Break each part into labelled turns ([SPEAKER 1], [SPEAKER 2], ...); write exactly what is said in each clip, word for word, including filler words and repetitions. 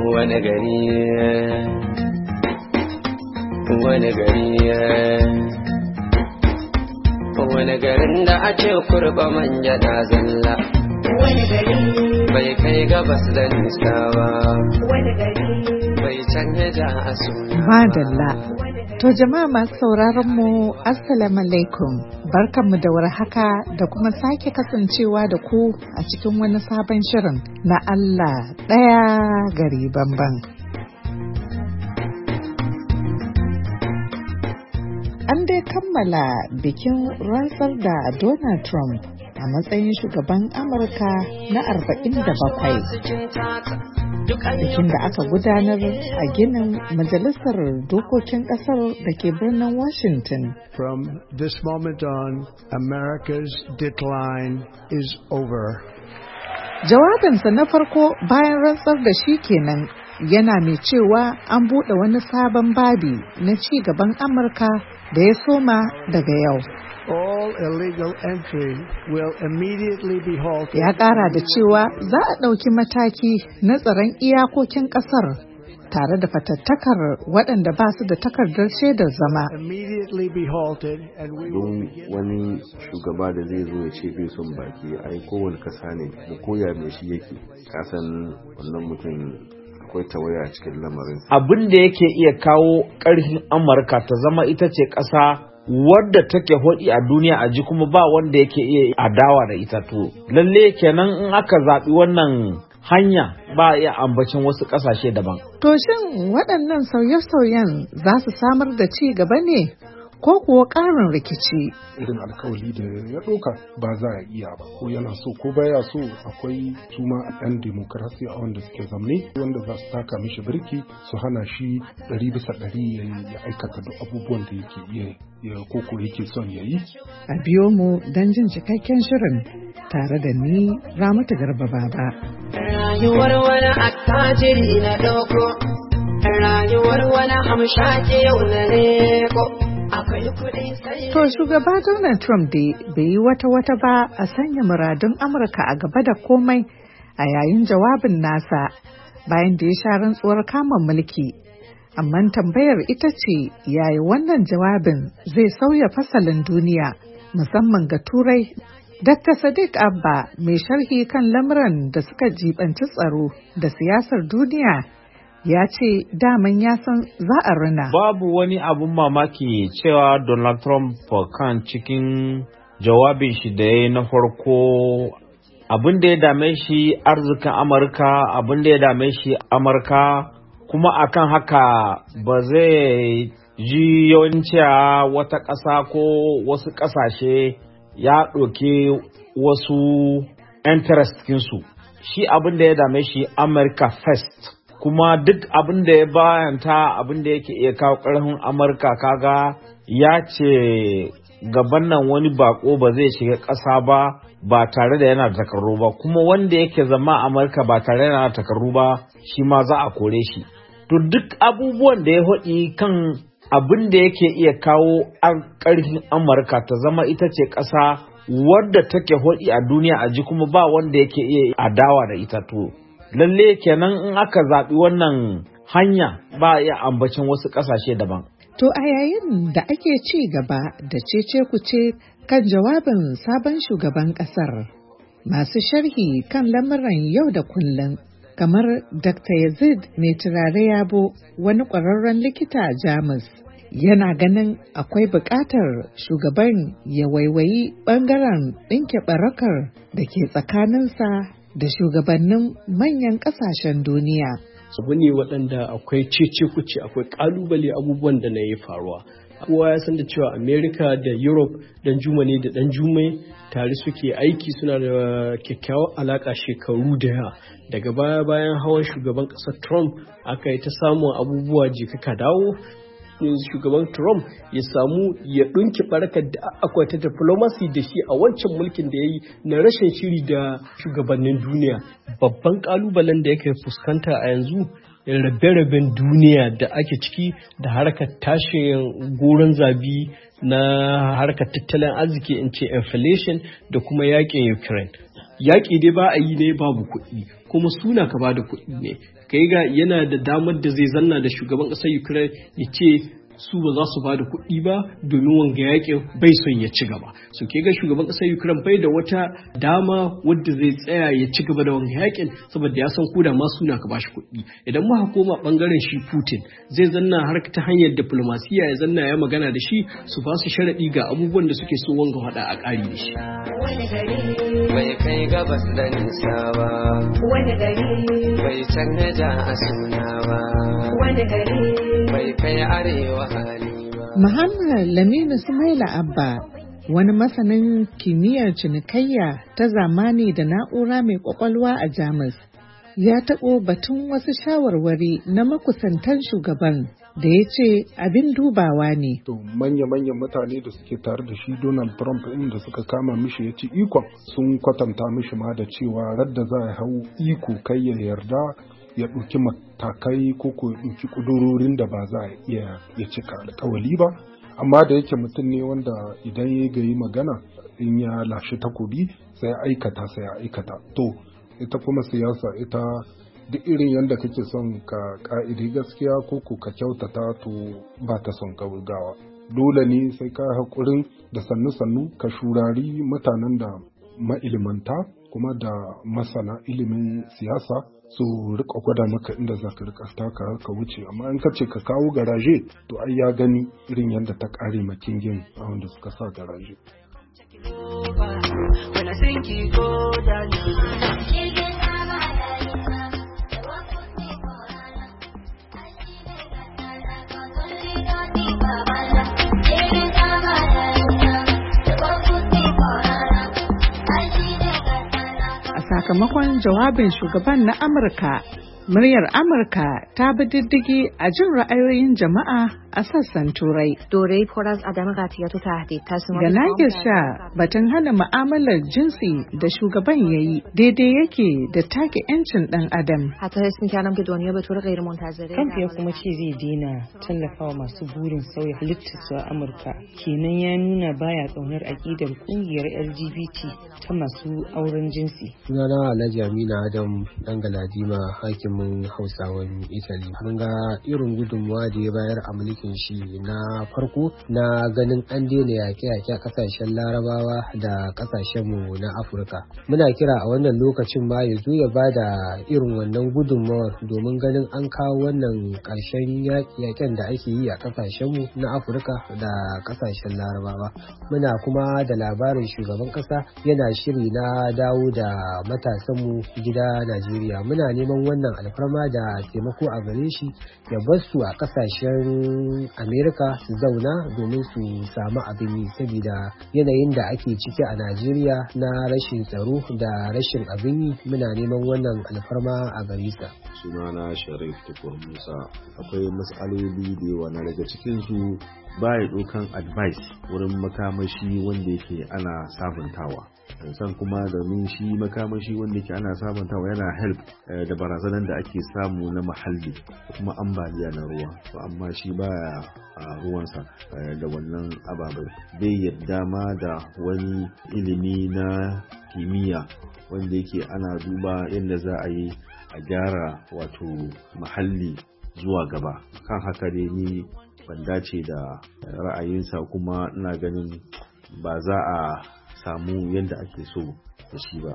[SPEAKER 1] wani gari wani gari wani garin da a ce kurba manja na zalla
[SPEAKER 2] wani gari
[SPEAKER 1] bai kai gabas da nisa ba
[SPEAKER 2] wani gari
[SPEAKER 1] bai canja da asu
[SPEAKER 3] madalla. To jama'a masu sauraron mu assalamu alaikum, barkanmu da warhaka da kuma sake kasancewa da ku a cikin wani sabon shirin na Allah ɗaya gari banban. An dai kammala bikin rantsar da Donald Trump a matsayin shugaban Amurka na arba'in da bakwai. Bikin da aka gudanar a ginin Majalisar Dokokin Ƙasar da ke birnin Washington.
[SPEAKER 4] From this moment on, America's decline is over.
[SPEAKER 3] Jawabinsa na farko bayan rantsar da shi kenan yana mai cewa an buɗe wani sabon babi na ci gaban Amurka da ya soma daga yau.
[SPEAKER 4] All illegal entry will immediately be halted.
[SPEAKER 3] Ya ƙara da cewa za a ɗauki mataki na tsaron iyakokin ƙasar tare da fatattakar waɗanda ba su da takardar shaidar zama.
[SPEAKER 4] Immediately be halted and we will
[SPEAKER 5] Don
[SPEAKER 4] begin
[SPEAKER 5] wani shugaba da zai zo ya ce bai son baki ai kowane kasa ne da koya mai shi yake kasan wannan mutum akwai tawaya cikin lamarin.
[SPEAKER 6] Abin da yake iya kawo ƙarfin Amurka ta zama ita ce ƙasa wadda take hodi a duniya a ji kuma ba wanda yake iya adawa da ita, to lalle kenan in aka zaɓi wannan hanya ba iya ambacin wasu ƙasashe daban.
[SPEAKER 3] To shin waɗannan sauye-sauyen za su samar da ci gaba ne ko kuwa ƙarin rikici?
[SPEAKER 7] Irin alkawali da ya ɗauka ba za a iya ba, ko yana so ko baya so. Akwai suma ɗan demokarasi a wanda suke zamne wanda za su taka mishi birki su hana shi ɗari bisa ɗari ya aikata duk abubuwan da yake iya ya koko yake son ya yi.
[SPEAKER 3] A biyo mu don jin cikakken shirin tare da ni Ramatu Garba Baba.
[SPEAKER 2] rayuwar wani attajiri na ɗauko, rayuwar wani hamshaki yau na leko.
[SPEAKER 3] To shugaba Donald Trump dai bai yi wata-wata ba a sanya muradun Amurka a gaba da komai a yayin jawabin nasa bayan da ya sha rantsuwar kama mulki. Amma tambayar ita ce yayi wannan jawabin zai sauya fasalin duniya musamman ga Turai. Dakta Sadiq Abba mai sharhi kan lamuran da suka jibanci tsaro da siyasar duniya ya ce daman ya san za a rina.
[SPEAKER 6] Babu wani abun mamaki cewa Donald Trump kan cikin jawabin shi da ya na farko abin da ya dame shi arzikin Amurka, abin da ya dame shi Amurka, kuma akan haka ba zai ji yawanci wata ƙasa ko wasu ƙasashe ya ɗauke wasu interest kinsu. Shi abin da ya dame shi America first. Kuma duk abin da ya bayanta abin da yake iya kawo ƙarfin Amurka, kaga ya ce gaban nan wani bako ba zai shiga ƙasa ba ba tare da yana da takardu ba, kuma wanda yake zama Amurka ba tare da yana da takardu ba shi ma za a kore shi. To duk abubuwan da ya haɗi kan abin da yake iya kawo ƙarfin Amurka ta zama ita ce ƙasa wadda take haɗi a duniya a ji kuma ba wanda yake iya adawa da ita, to lalle kenan in aka zaɓi wannan hanya ba iya ambacin wasu ƙasashe daban.
[SPEAKER 3] To a yayin da ake ci gaba da cece kuce kan jawabin sabon shugaban ƙasar, masu sharhi kan lamuran yau da kullum kamar Dakta Yazid mai turare yabo, wani ƙwararren likita a Jamus, yana ganin akwai buƙatar shugaban ya waiwayi ɓangaren ɗinke barakar da ke tsakaninsa da shugabannin manyan ƙasashen duniya.
[SPEAKER 8] Abu ne waɗanda akwai cece kuce, akwai ƙalubale abubuwan da na yi faruwa. Kowa ya san da cewa Amerika da Europe dan juma ne da dan jumai tare suke aiki, suna da kyakkyawar alaƙa shekaru da yawa. Daga baya bayan hawan shugaban ƙasar Trump aka yi ta samun abubuwa jika ka dawo. Shugaban Trump ya samu ya ɗunki barkar da akwai ta diplomacy da shi a wancan mulkin da ya yi na rashin shiri da shugabannin duniya. Babban ƙalubalen da yake fuskanta a yanzu rabe-raben duniya da ake ciki da harkar tashin goron zabi na harkar tattalin arziki in ce inflation da kuma yakin Ukraine. yaƙi dai ba a yi ne babu kuɗi, kuma suna ka ba da kuɗi ne. Kai ga yana da damar da zai zanna da shugaban ƙasar Ukraine ya ce su ba za su ba da kuɗi ba domin wanga yakin bai son ya ci gaba. So ke ga shugaban ƙasar Ukraine bai da wata dama wadda zai tsaya ya ci gaba da wanga yakin saboda ya san koda ma suna ka bashi kuɗi. Idan muka koma bangaren shi Putin zai zanna har ta hanyar diplomasiya ya zanna ya magana da shi su ba su sharaɗi ga abubuwan da suke so wanga hada a ƙari da shi.
[SPEAKER 1] Bai kai gabas da nisa ba,
[SPEAKER 2] wani gari
[SPEAKER 1] bai canja a suna ba,
[SPEAKER 2] wani gari
[SPEAKER 1] bai kai arewa hali ba.
[SPEAKER 3] Muhammad Laminu Sumaila Abba, wani masanin kimiyyar cinikayya ta zamani da na'ura mai kwakwalwa a Jamus, ya taɓo batun wasu shawarwari na makusantan shugaban da ya ce abin dubawa ne.
[SPEAKER 7] To manya-manyan mutane da suke tare da shi Donald Trump ɗin da suka kama mishi ya ci ikon sun kwatanta mishi ma da cewa radda za a hau iko kai ya yarda ya ɗauki matakai ko ko ya ɗauki ƙudurorin da ba za a iya ya cika alƙawali ba. Amma da yake mutum ne wanda idan ya gayi magana in ya lashe takobi sai ya aikata sai ya aikata. To ita kuma siyasa ita duk irin yadda kake son ka ka'idi gaskiya ko ko ka kyautata to ba ta son gaugawa. Dole ne sai ka haƙurin da sannu-sannu ka shurari mutanen da mailimanta kuma da masana ilimin siyasa su rika gwada maka inda za ka rika taka ka wuce. Amma in ka ce ka kawo garaje to ai ya gani irin yadda ta ƙare makingin a wanda suka sa garaje.
[SPEAKER 3] Sakamakon jawabin shugaban na Amurka, muryar Amurka ta bi diddigi a jin ra'ayoyin jama'a a sassan Turai.
[SPEAKER 9] دوره پر از عدم قطعیت و تهدید تصمیمات
[SPEAKER 3] Da Nagir Sha batun hana mu'amalar jinsi da shugaban ya yi daidai yake da take 'yancin ɗan adam.
[SPEAKER 9] حتی حس می‌کردم که دنیا به طور غیر منتظره
[SPEAKER 10] Trump ya kuma ce zai daina tallafawa masu burin sauya halittarsu a Amurka. Kenan ya nuna baya ƙaunar aƙidar ƙungiyar L G B T ta masu auren jinsi.
[SPEAKER 11] Sunana Alhaji Amina Adam dan Galadima hakimin Hausawan Italy. Mun ga irin gudunmuwa da ya bayar a mulkin shi na farko na ganin an daina yaƙe-yaƙe a ƙasashen Larabawa da ƙasashenmu na Afirka. Muna kira a wannan lokacin ma ya zo ya ba da irin wannan gudunmawar domin ganin an kawo wannan ƙarshen yaƙe-yaƙen da ake yi a ƙasashenmu na Afirka da ƙasashen Larabawa. Muna kuma da labarin shugaban ƙasa yana shiri na dawo da matasanmu gida Najeriya. Muna neman wannan alfarma da taimako a gare shi ya bar su a ƙasashen Amerika su zauna domin su samu abin yi saboda yanayin da ake ciki a Najeriya na rashin tsaro da rashin abin yi. Muna neman wannan alfarma a gare sa.
[SPEAKER 5] Sunana Sharif Tukur Musa. Akwai matsaloli da yawa na daga cikinsu ba ya ɗaukan advice wurin makamashi wanda yake ana sabuntawa. San kuma domin shi makamashi wanda yake ana sabuntawa yana help da barazanar da ake samu na muhalli da kuma ambaliya na ruwa. To amma shi baya a ruwansa da wannan ababai. Bai yarda ma da wani ilimi na kimiyya wanda yake ana duba yadda za a yi a gyara wato muhalli zuwa gaba. Kan haka dai ni ban dace da ra'ayinsa kuma ina ganin ba za a samu yadda ake so da shi ba.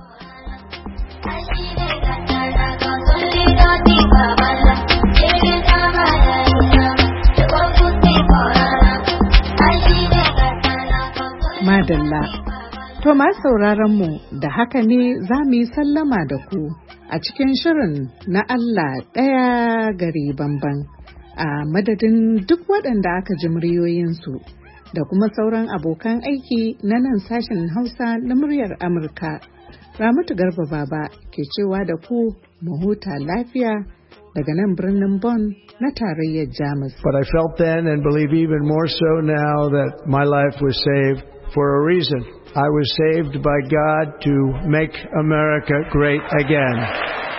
[SPEAKER 3] Madalla. To ma sauraron mu da haka ne za mu yi sallama da ku a cikin shirin na Allah ɗaya gari bamban. A madadin duk waɗanda aka ji muryoyinsu da kuma sauran abokan aiki na nan sashen Hausa na muryar Amurka. Ramatu Garba Baba ke cewa da ku mu huta lafiya daga nan birnin Bonn na tarayyar Jamus.
[SPEAKER 4] But I felt then and believe even more so now that my life was saved for a reason. I was saved by God to make America great again.